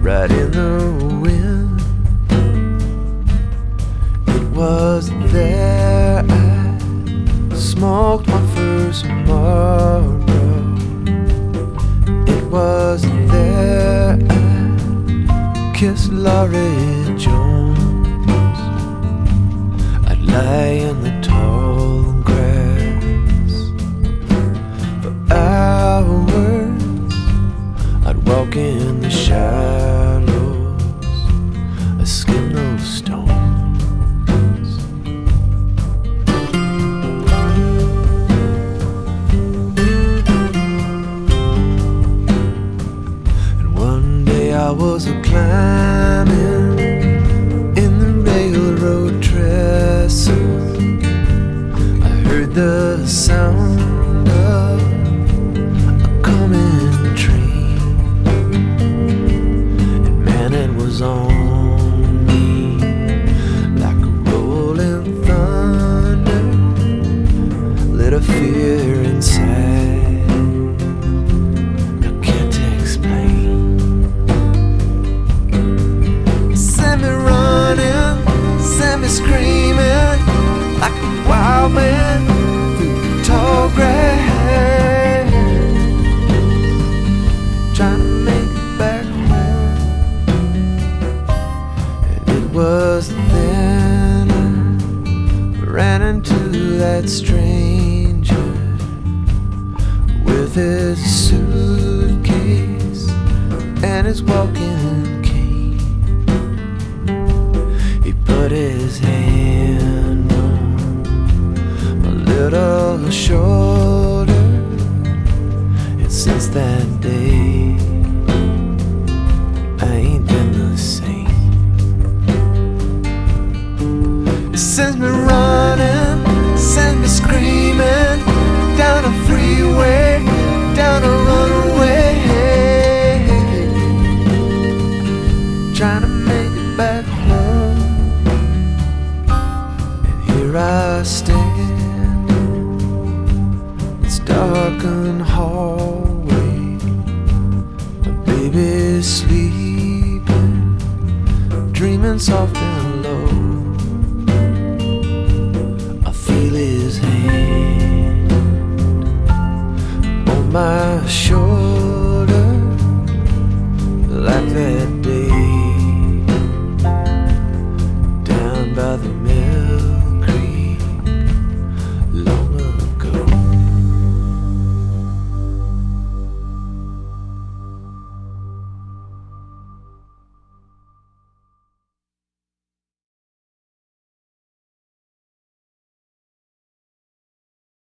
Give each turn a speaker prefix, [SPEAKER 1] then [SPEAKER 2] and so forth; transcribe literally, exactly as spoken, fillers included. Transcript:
[SPEAKER 1] right in the wind. It was there I smoked my first Marlboro. It was there I kissed Laurie Jones. I'd lie in the tall grass for hours. I'd walk in the shallows, I skim those stones. And one day I was a climbing in the railroad trestles. I heard the sound of a coming train, and man, it was on me like a rolling thunder, lit a fear inside I can't explain. Send me running, send me screaming like a wild man through the tall grass, trying to make it back home. And it was then I ran into that stranger with his suitcase and his walking cane. He put his hand on my little shoulder, and since that day I ain't been the same. It sends me running, sends me screaming down a freeway, down a runaway, trying to make it back home. And here I stand, it's darkened hallway, my baby's sleeping, dreaming soft and low. I feel his hand on my shoulder.